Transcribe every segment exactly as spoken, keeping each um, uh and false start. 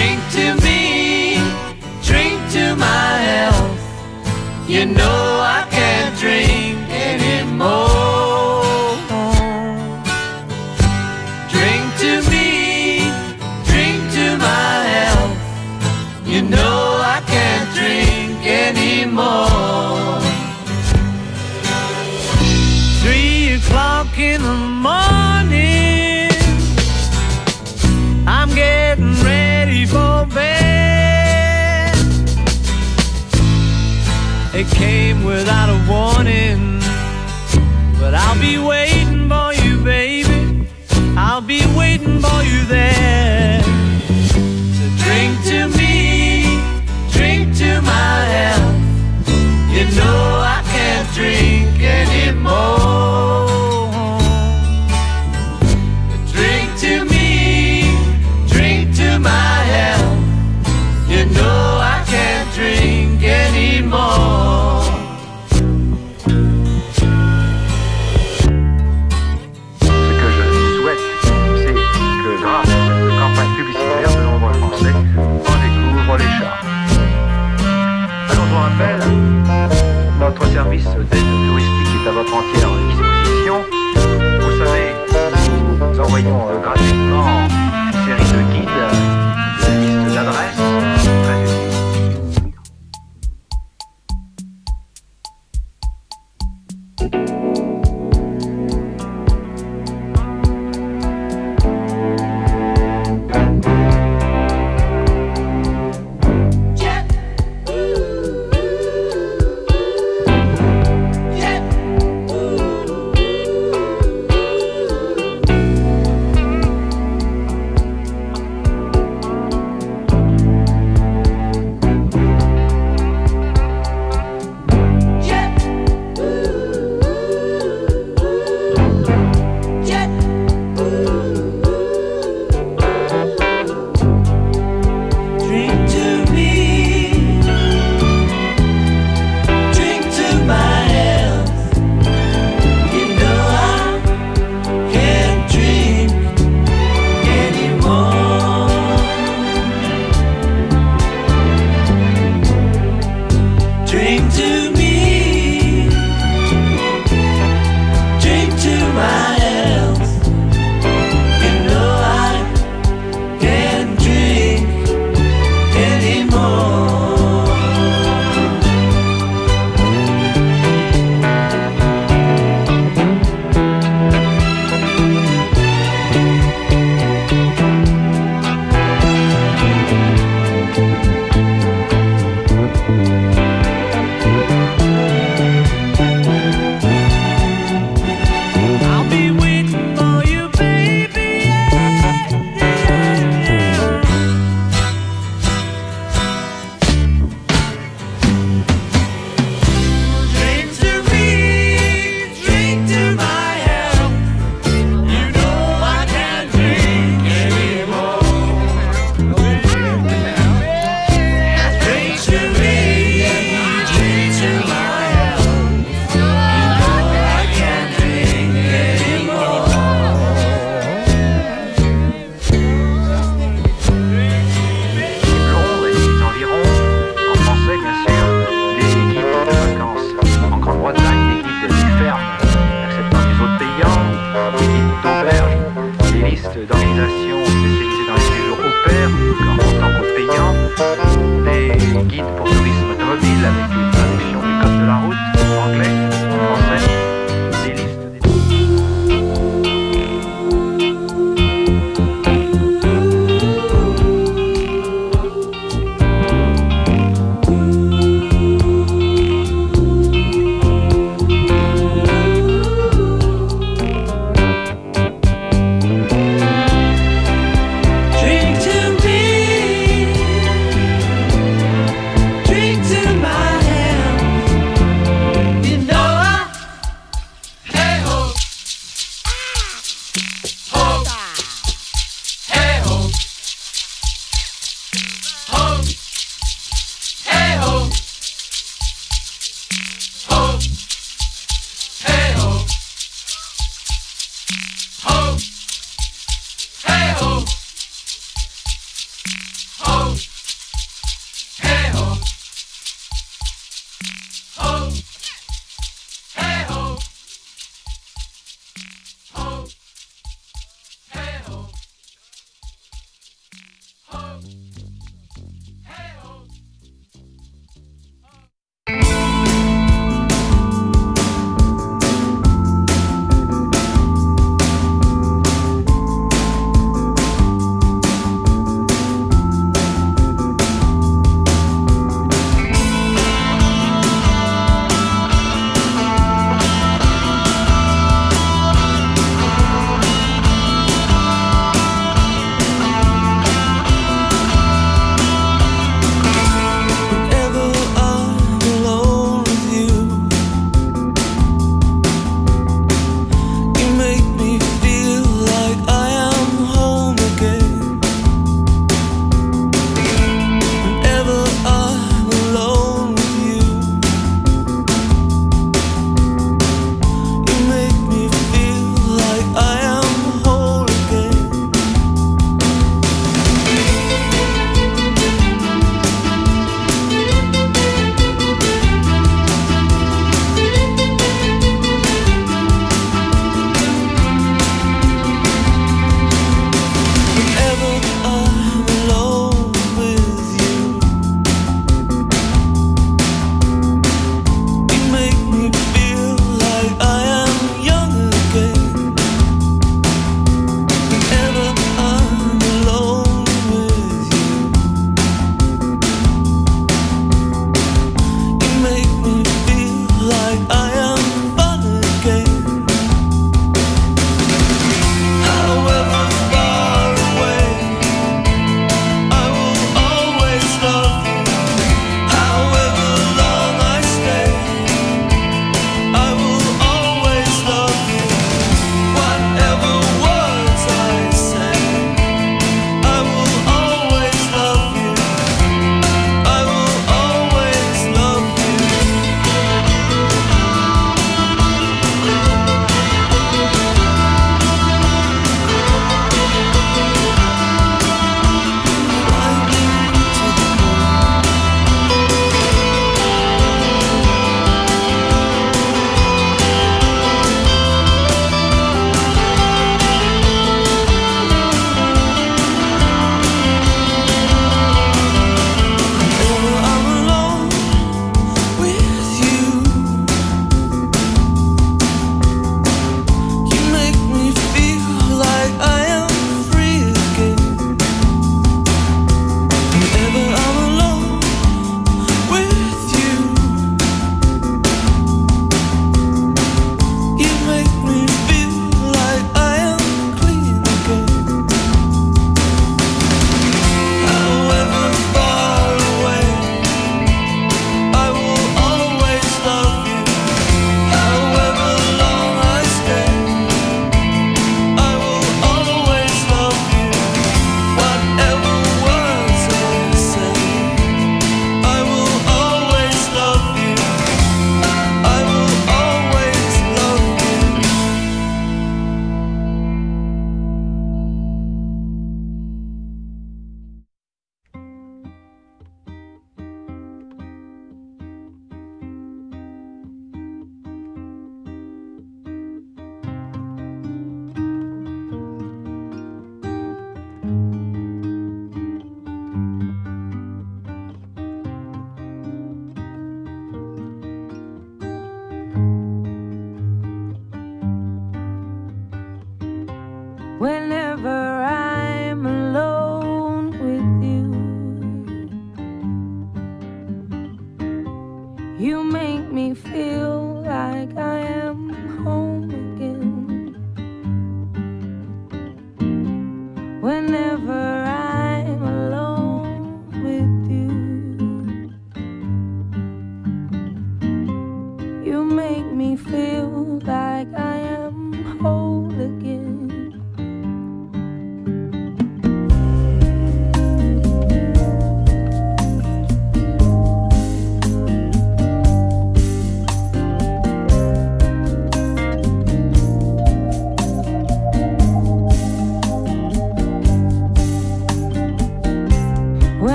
Drink to me, drink to my health. You know I can't drink anymore. Drink to me, drink to my health. You know I can't drink anymore. Three o'clock in the morning, I'm getting ready for bed. It came without a warning, but I'll be waiting for you, baby. I'll be waiting for you there. So drink to me, drink to my health. You know I can't drink anymore. Drink to me, drink to my health. You know I can't drink anymore. Ce que je souhaite, c'est que grâce à cette campagne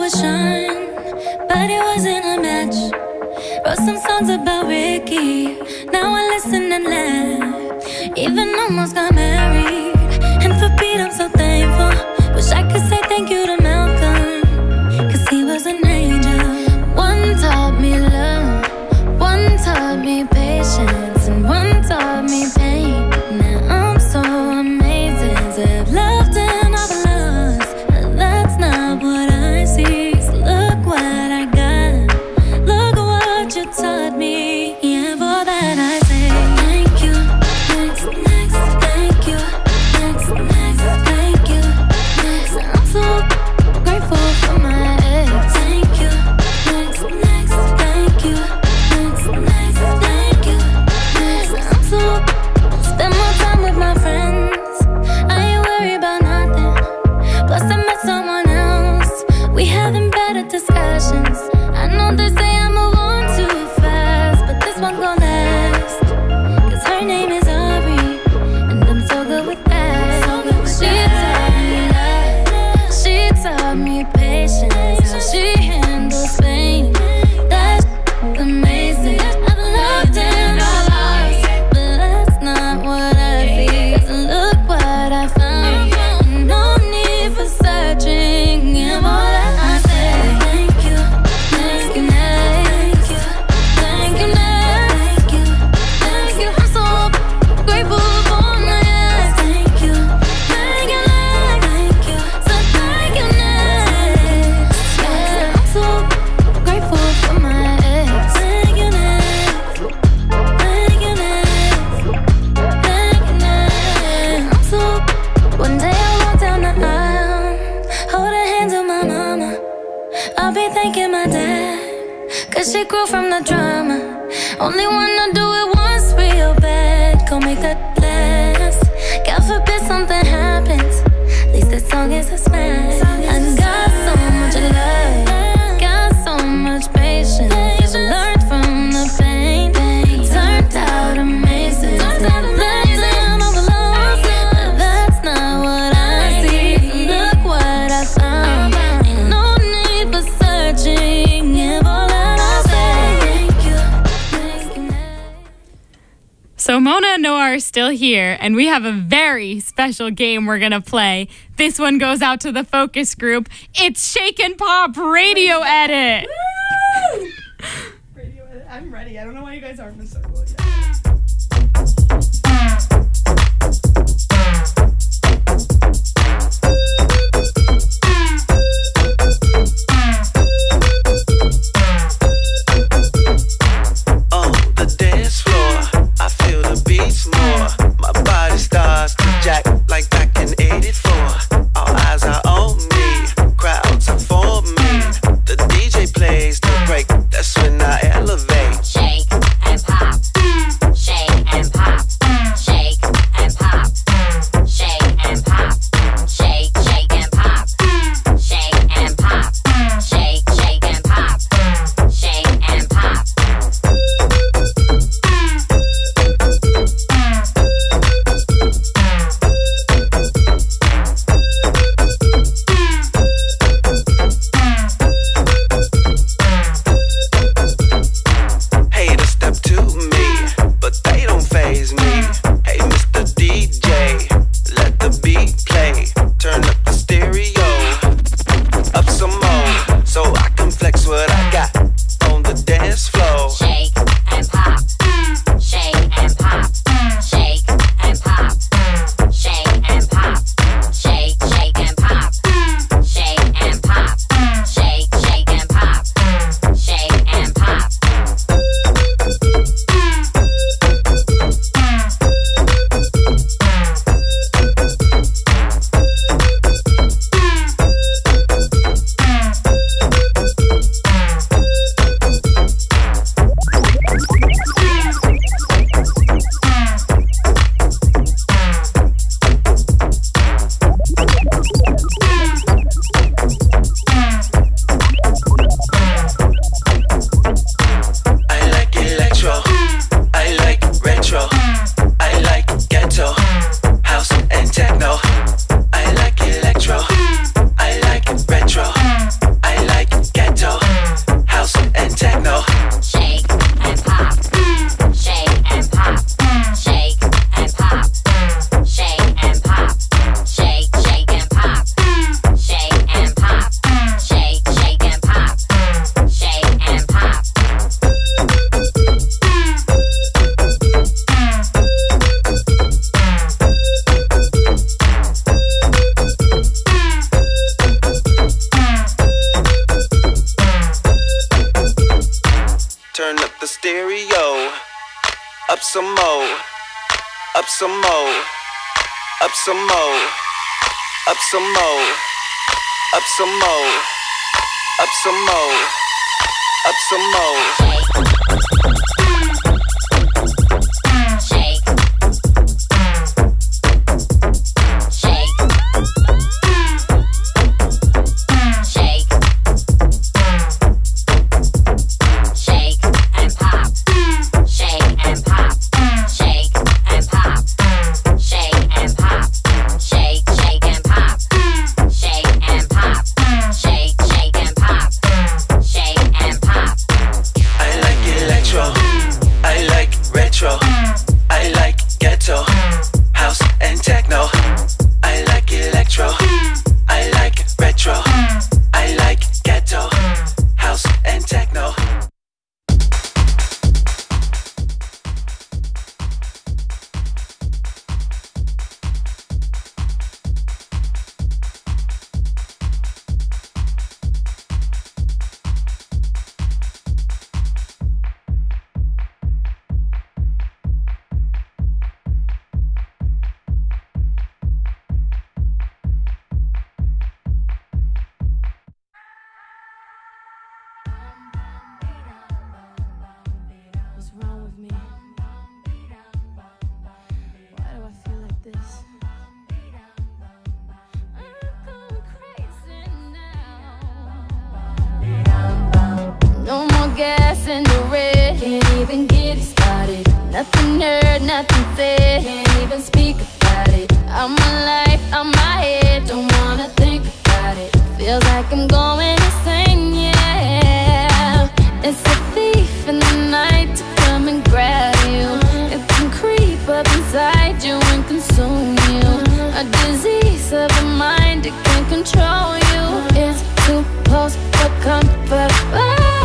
would shine, but it wasn't a match. Wrote some songs about Ricky, now I listen and laugh. Even almost got married, and for Pete I'm so thankful. Wish I could say thank you to Malcolm, cause he was an angel. One taught me love, one taught me patience, and one taught me pain. Now I'm so amazing to have loved and I've lost, but that's not what I see. So look what I got, look what you taught me. Yeah, for that I say thank you. Next, next, thank you. Next, next, thank you. Next, I'm so grateful for my ex. Thank you. Next, next, thank you. Next, next, thank you. Next, I'm so spend more time with my friends. I ain't worried about nothing. Plus I met someone else. We having better discussions. I know they say I move on too fast, but this one gon' last. Cause her name is Aubrey, and I'm so good with that. She taught me love, she taught me patience, how she handles pain. That's amazing. I've loved and I lost, but that's not what I see. Cause look what I found, no need for searching. And all that I say, thank you, thank you, thank you, thank you, thank you, thank you. I'm so grateful for my ex. Thank you, thank you, thank you, so thank you, next. Yeah, I'm so grateful for my ex. Thank you, next. Thank you, next. Thank you, next. I'm so. One day I walk down the aisle, hold her hands of my mama. I'll be thanking my dad, cause she grew from the drama. Only wanna do it once real bad, go make that last. God forbid something happens, at least this song is a smash. I got so much love, got so much patience. Learned from the pain, turned out amazing. Turned out amazing, overlost, but that's not what I see. Look what I found, ain't no need for searching. And all that I say, thank you, thank you. So Mona and Noah are still here, and we have a very special game we're going to play. This one goes out to the focus group. It's Shake and Pop Radio Edit. Radio edit. I'm ready. I don't know why you guys aren't in the circle yet. On the dance floor, I feel the beats more. My body starts to jack like back in eighty-four. All eyes are on me, crowds are for me. The D J plays the break, that's when I elevate. Shake and pop, shake and pop, shake and pop, shake and pop, shake, shake and pop, shake and pop, shake, shake and pop, shake and pop. up some more, up some more, up some more, up some more, up some more, up some more, up some more. Shake. Shake. Shake. Shake and pop. Shake and pop. Shake and pop. Shake and pop. Shake, shake and pop. Shake and pop. Shake, shake and pop. Shake and pop. I like electro, I like retro, I like ghetto, house and techno. I like electro, I like retro, I like ghetto, house and techno. What's wrong with me? Why do I feel like this? I'm going crazy now. No more gas in the red. Can't even get it started. Nothing heard, nothing said. Can't even speak about it. I'm my life, I'm my head. Don't wanna think about it. Feels like I'm going insane, yeah. It's a thief in the night to come and grab you. It can creep up inside you and consume you. A disease of the mind, it can control you. It's too close for comfort. Oh.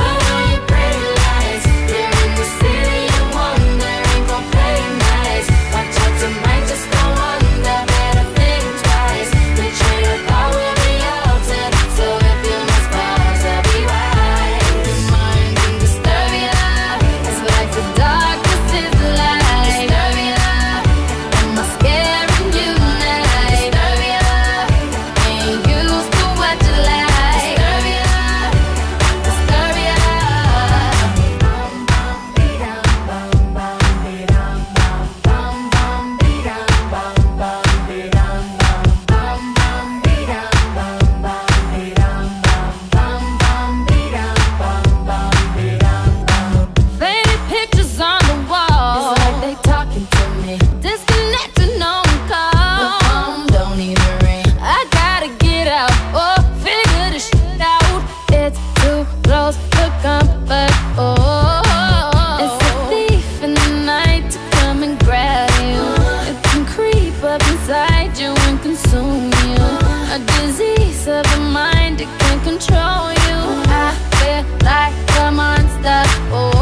Faded pictures on the wall. It's like they talking to me. Disconnected, no one call. The phone don't even ring. I gotta get out or figure this shit out. It's too close for comfort. Oh, it's a thief in the night to come and grab you. It can creep up inside you and consume you. A disease of the mind, it can control you. I feel like a monster. Oh.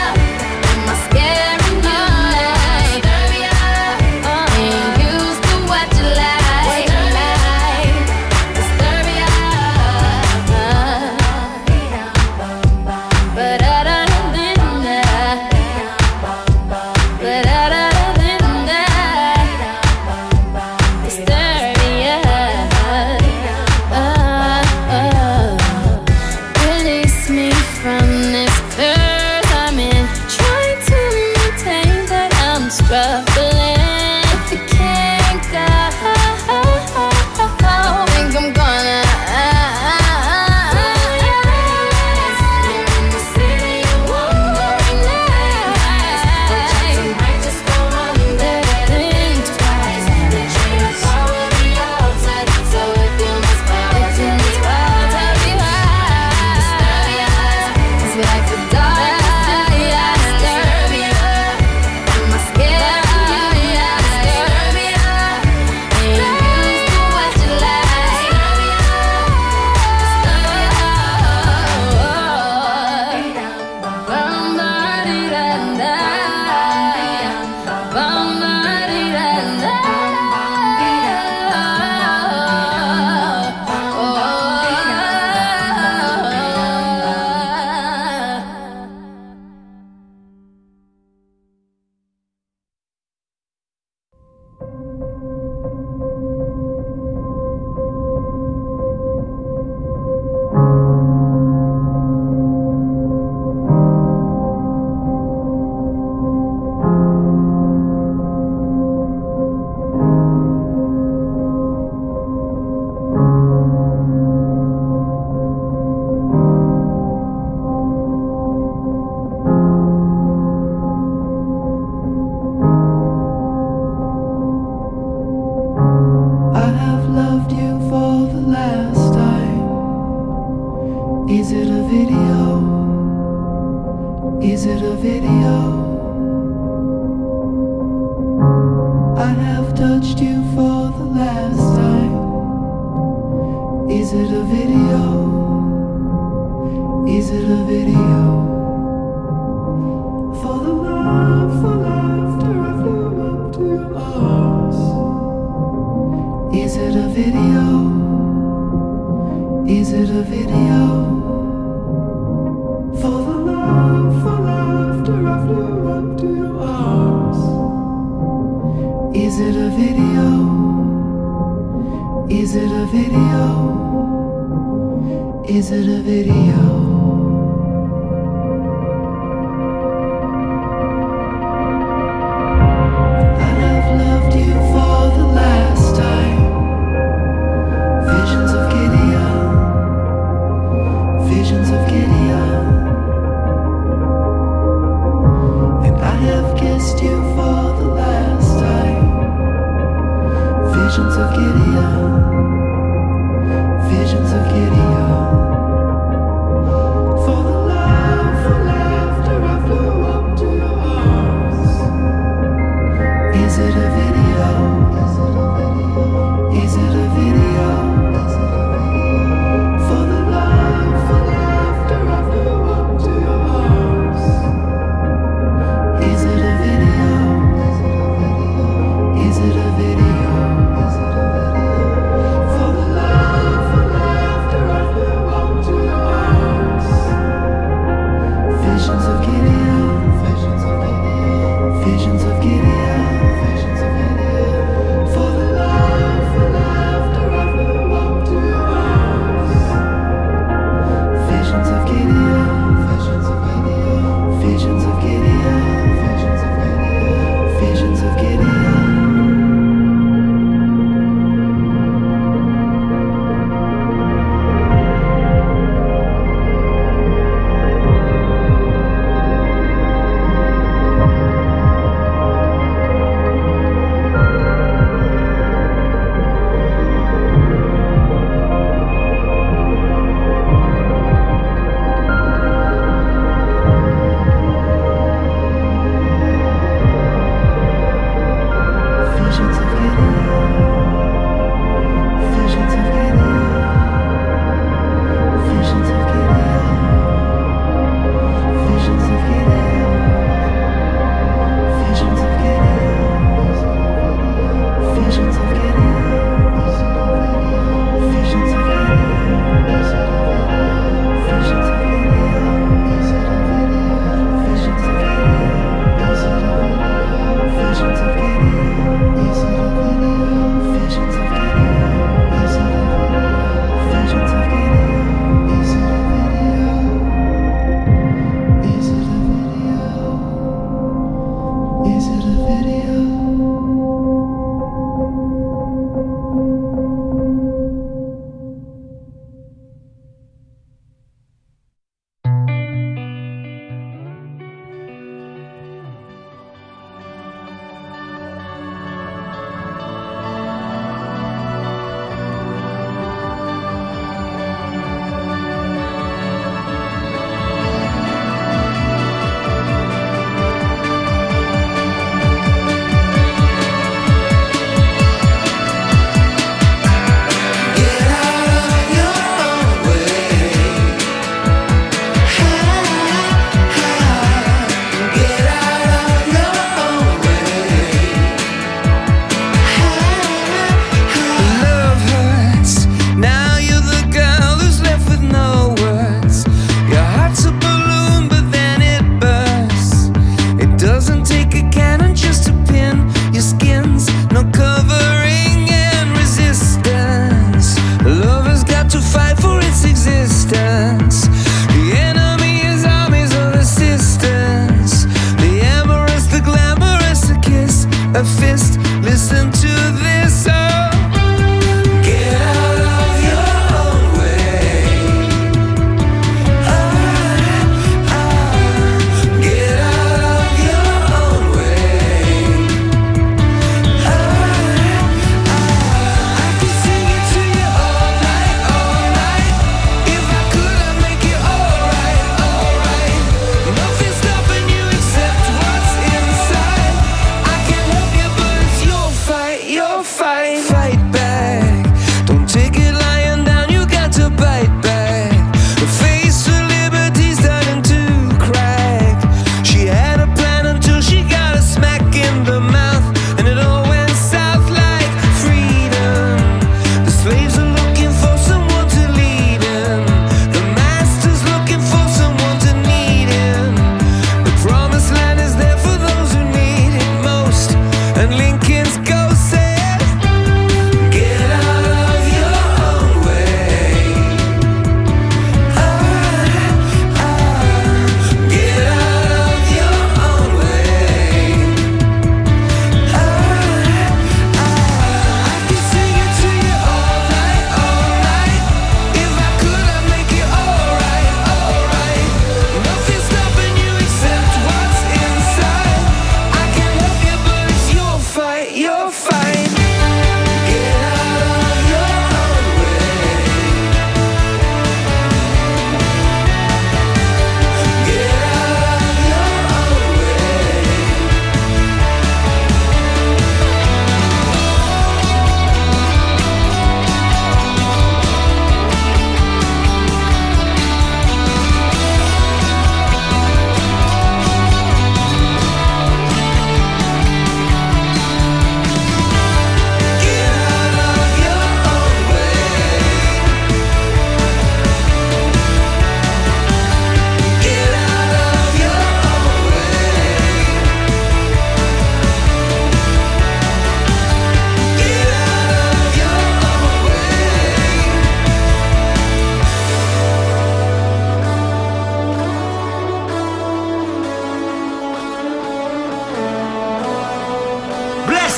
Used to Is it a video? I have touched you for the last time. Is it a video? Is it a video? For the love, for laughter, I flew up to your arms. Is it a video? Is it a video? For the love, for laughter, I flew up to your arms. Is it a video? Is it a video? Is it a video? Visions of Gideon, visions of Gideon.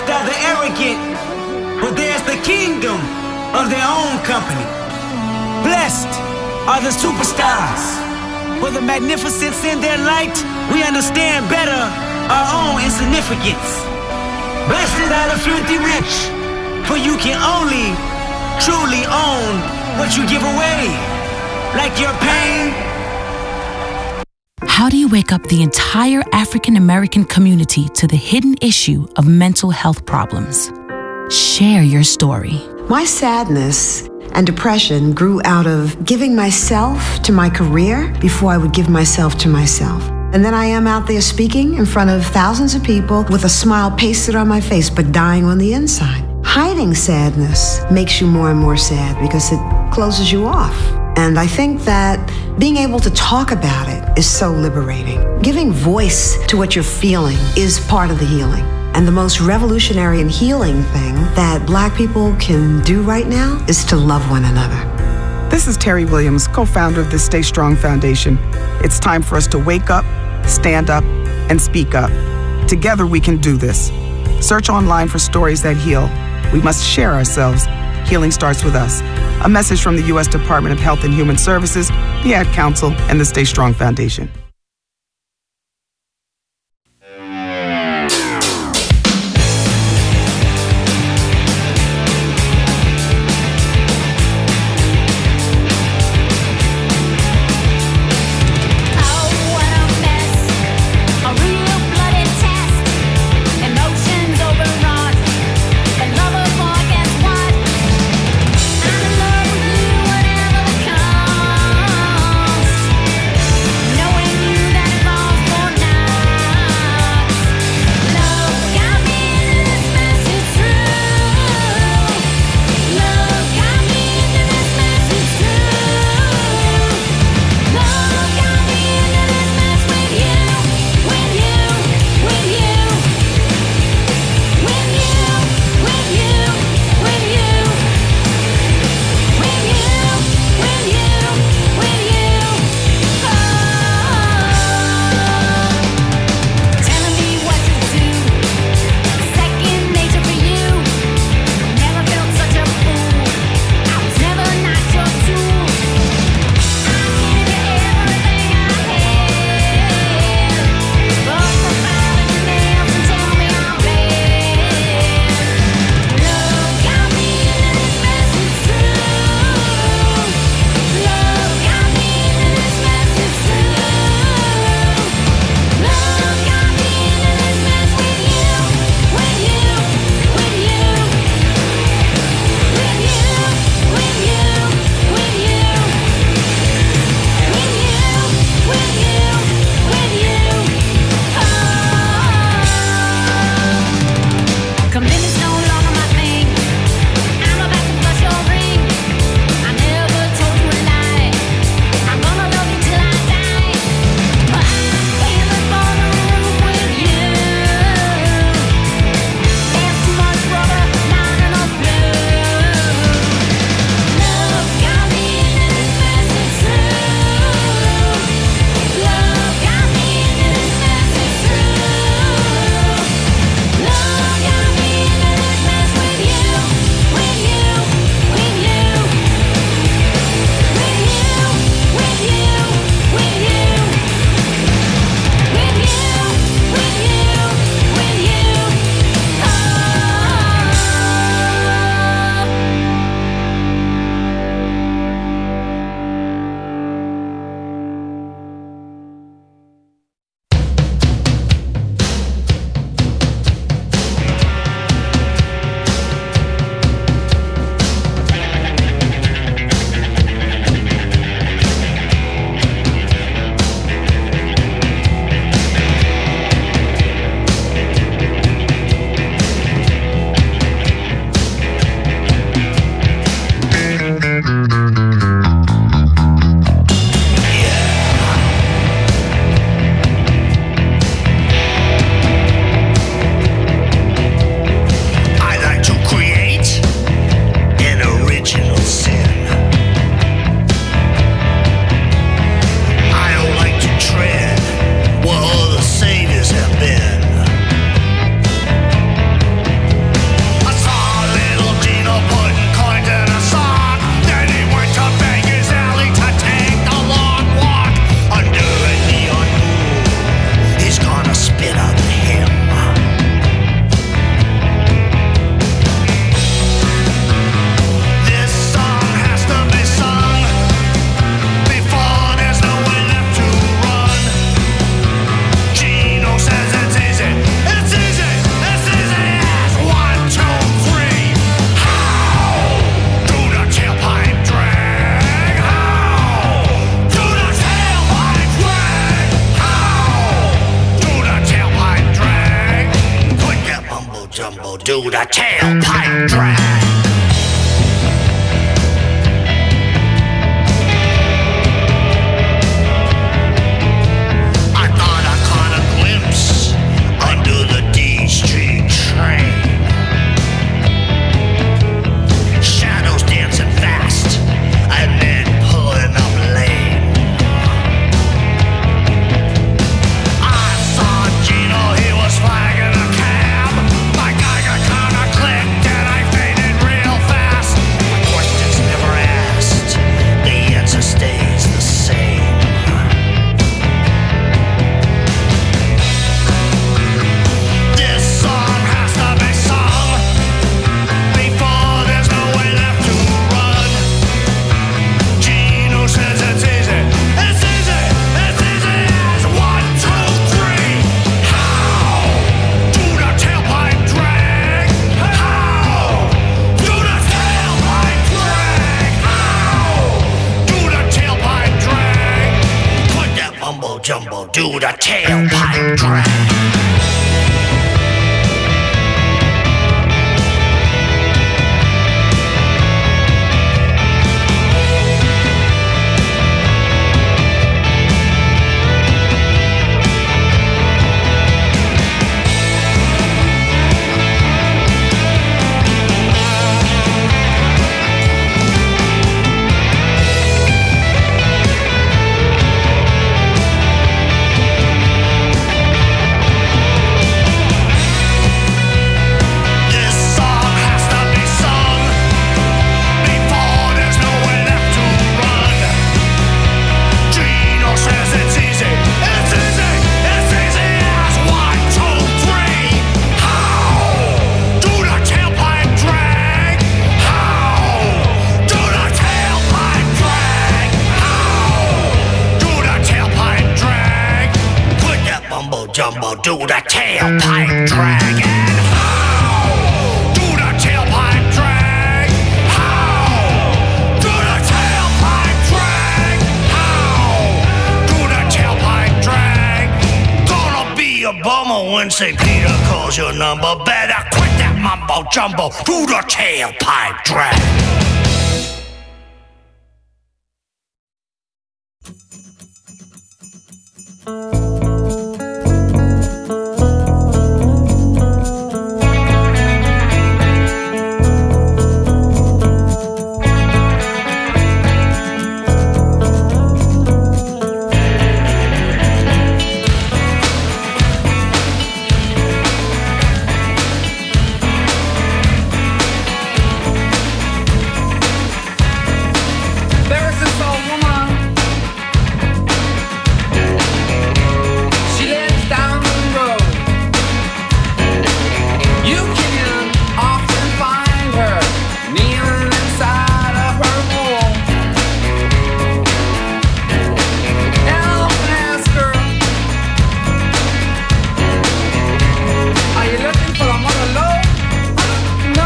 Blessed are the arrogant, for theirs the kingdom of their own company. Blessed are the superstars, for the magnificence in their light, we understand better our own insignificance. Blessed are the filthy rich, for you can only truly own what you give away, like your pain. How do you wake up the entire African American community to the hidden issue of mental health problems? Share your story. My sadness and depression grew out of giving myself to my career before I would give myself to myself. And then I am out there speaking in front of thousands of people with a smile pasted on my face, but dying on the inside. Hiding sadness makes you more and more sad because it closes you off. And I think that being able to talk about it is so liberating. Giving voice to what you're feeling is part of the healing. And the most revolutionary and healing thing that Black people can do right now is to love one another. This is Terry Williams, co-founder of the Stay Strong Foundation. It's time for us to wake up, stand up, and speak up. Together we can do this. Search online for stories that heal. We must share ourselves. Healing starts with us. A message from the U S Department of Health and Human Services, the Ad Council, and the Stay Strong Foundation. Knowing jumbo, do the tailpipe drag. I thought I caught a glimpse under the D Street train. Shadows dancing fast and then pulling up lane. I saw Gino, he was flagging a cab. My Geiger counter clicked and I faded real fast. My questions never asked, the answer stays the same. This song has to be sung before there's no way left to run. Gino says it's easy, it's easy, it's easy as one, two, three. How do the tailpipe drag? How do the tailpipe drag? How do the tailpipe drag? Put that mumbo jumbo, do the tailpipe drag. This song has to be sung before there's no way left to run. Gino says it's easy, it's easy, it's easy as one, two, three. How do the tailpipe drag? How do the tailpipe drag? How do the tailpipe drag? Put that mumbo jumbo, do the tailpipe drag. And how do the tailpipe drag? How do the tailpipe drag? How do the tailpipe drag? Gonna be a bummer when Saint Peter calls your number. Better quit that mumbo jumbo, do the tailpipe drag. There is this old woman. She lives down the road. You can often find her kneeling inside of her home. And I'll often ask her, are you looking for a mother load? No.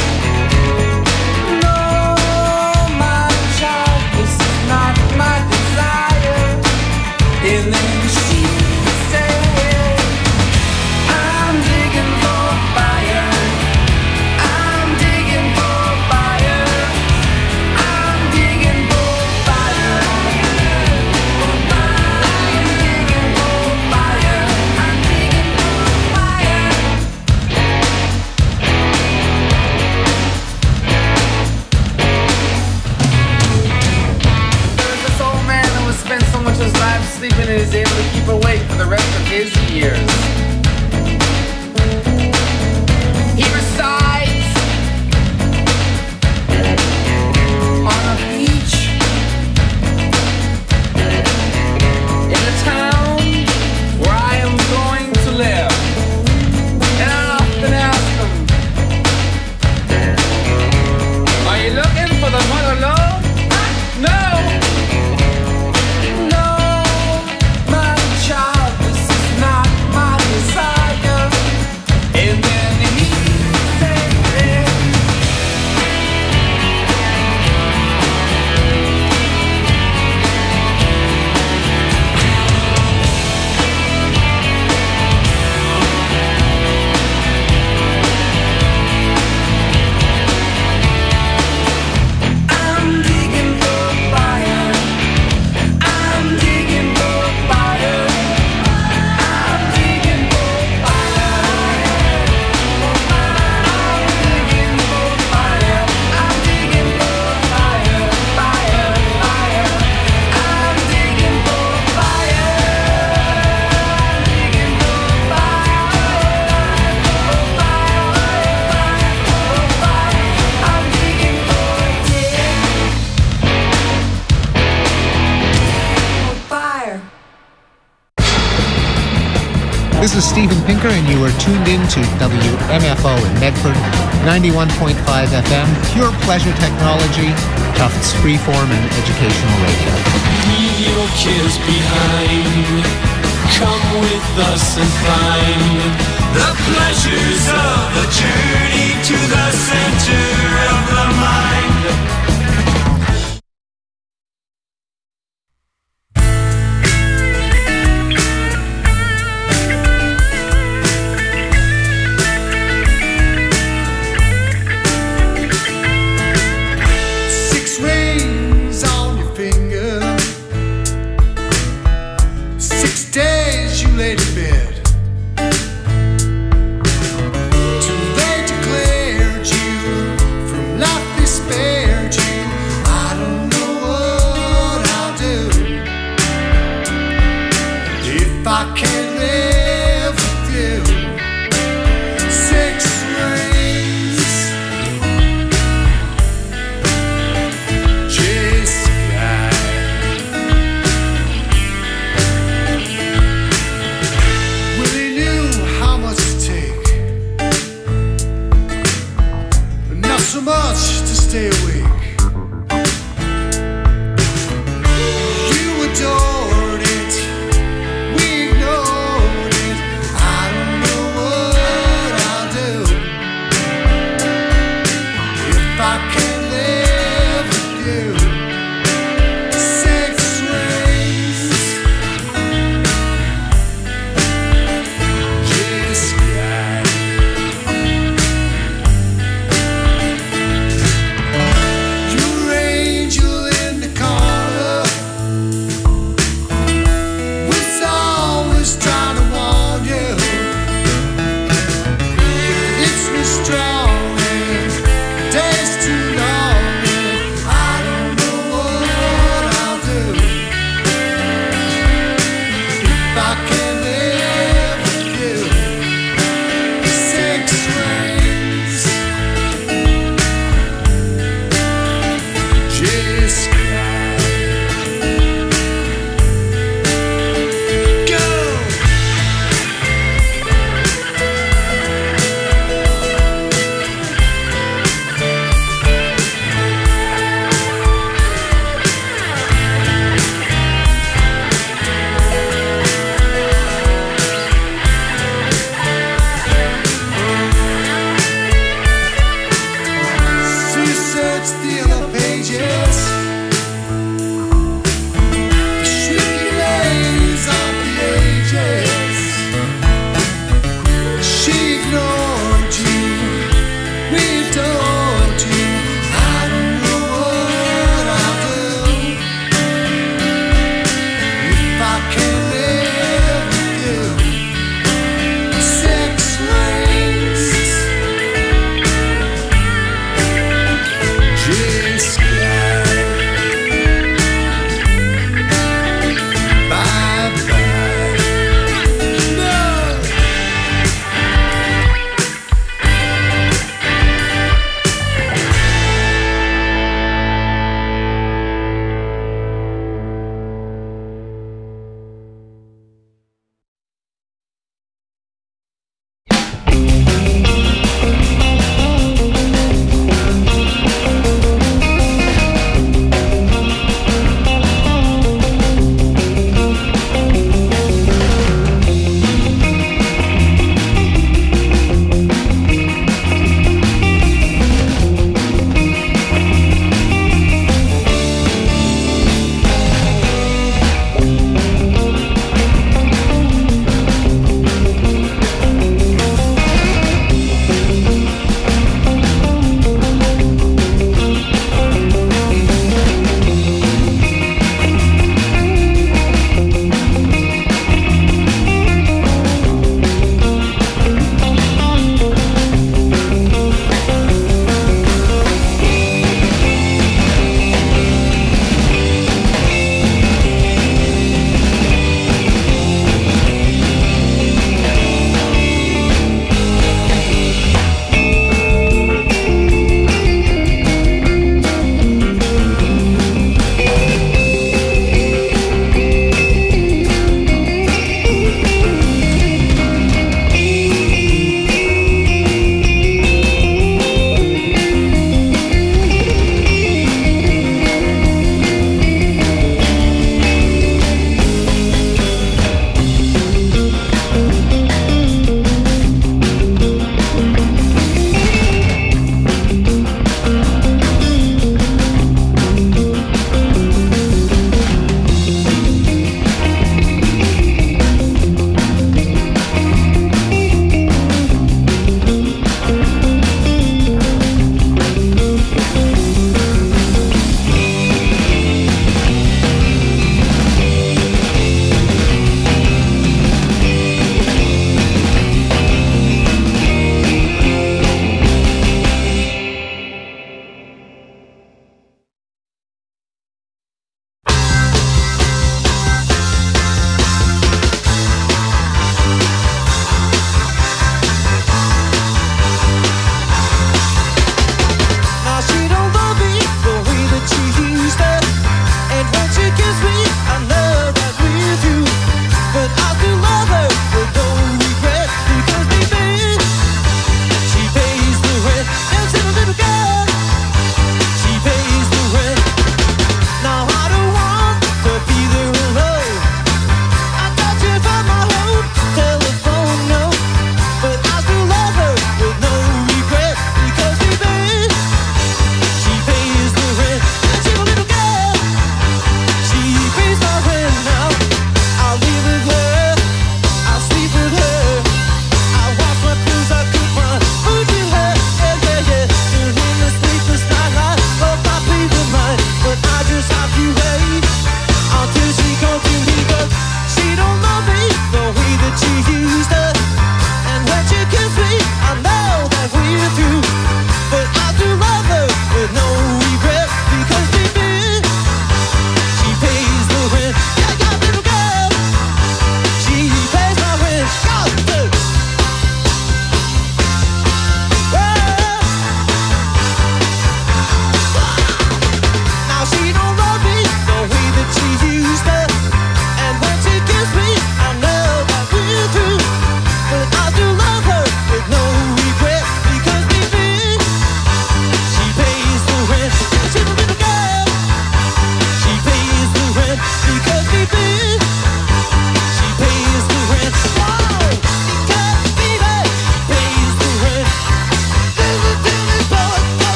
No, my child, this is not my desire. And then she said, I'm digging for fire. I'm digging for fire. I'm digging for fire. I'm digging for fire. I'm digging for fire. There's this old man who has spent so much of his life sleeping and is able to keep awake for the rest of his years. He resides on a beach in the town where I am going to live. And I often ask him, are you looking for the mother lode? No. No, my child, this is not my This is Steven Pinker, and you are tuned in to W M F O in Medford, ninety-one point five F M, pure pleasure technology, Tufts freeform and educational radio. Leave your kids behind. Come with us and find the pleasures of a journey to the center of the mind. You adored it. We ignored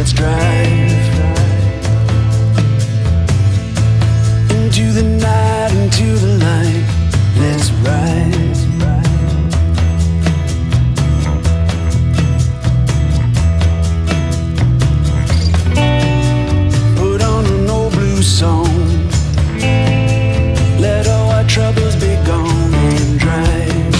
let's drive into the night, into the light. Let's ride. Put on an old blue song. Let all our troubles be gone and drive.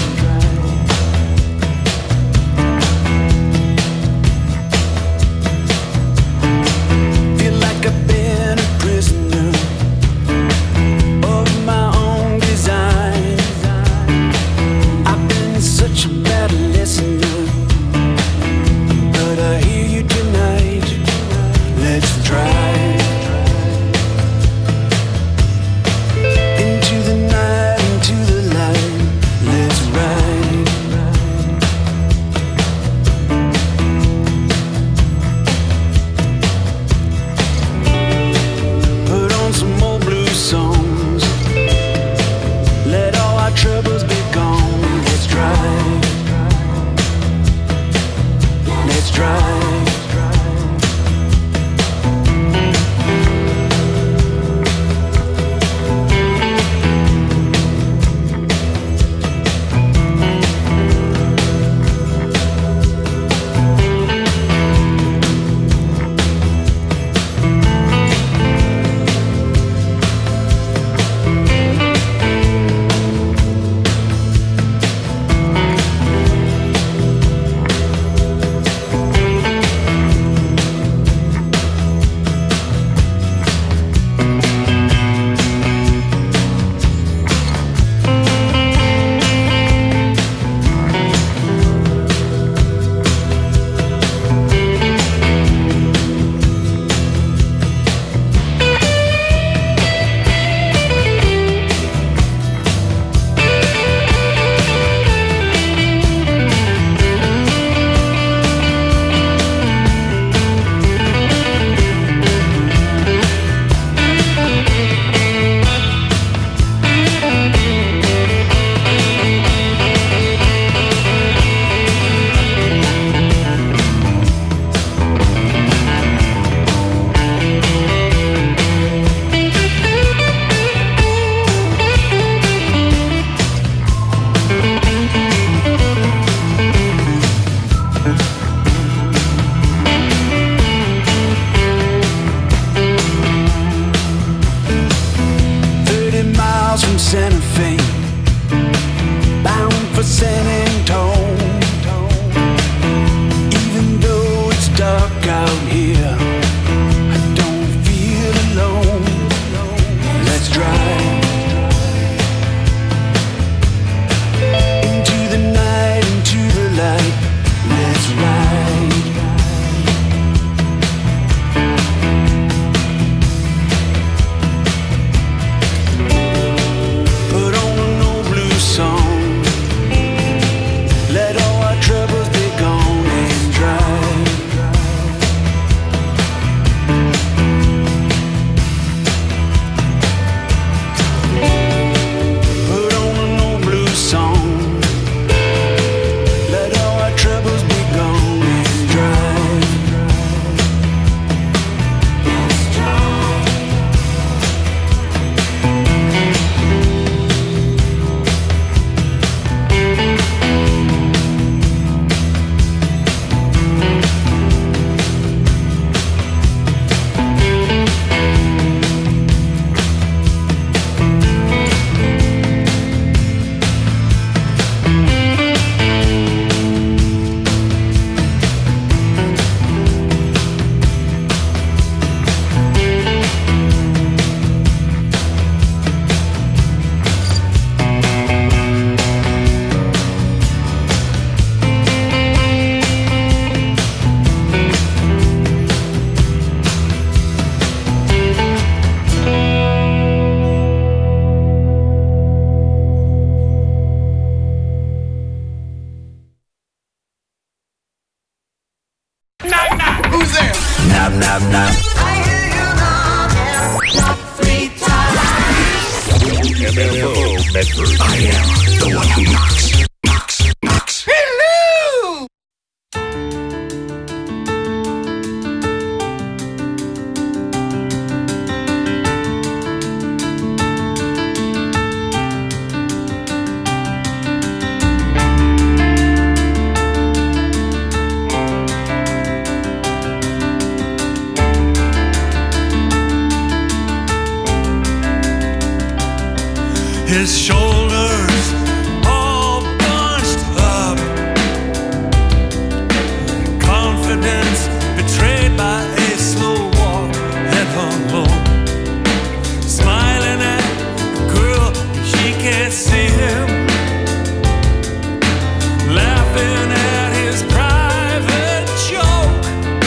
Feel like I've been a prisoner of my own design. I've been such a bad listener, but I hear you tonight. Let's drive into the night, into the light. Let's ride. Put on some old blue songs. Let all our troubles be gone. Let's drive. Let's drive. thirty miles from Santa Fe, bound for San Antone. Even though it's dark out here, I don't feel alone. Let's drive into the night, into the light. Let's ride. Put on an old blue song. Let all our troubles be gone and drive. Put on an old blue song. Let all our troubles be gone and drive. Let's drive. Who's there? Knock, knock, knock. M F O Medford. I am the one who knocks, knocks, knocks. Hello! his shoulders all bunched up. Confidence betrayed by a slow walk, head hung low. Smiling at the girl, she can't see him. Laughing at his private joke.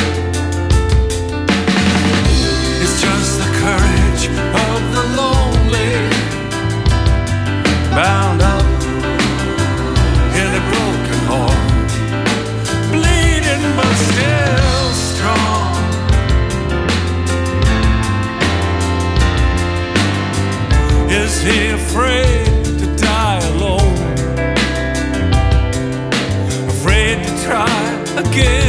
It's just the courage of the lonely, bound up in a broken heart, bleeding but still strong. Is he afraid to die alone? Afraid to try again?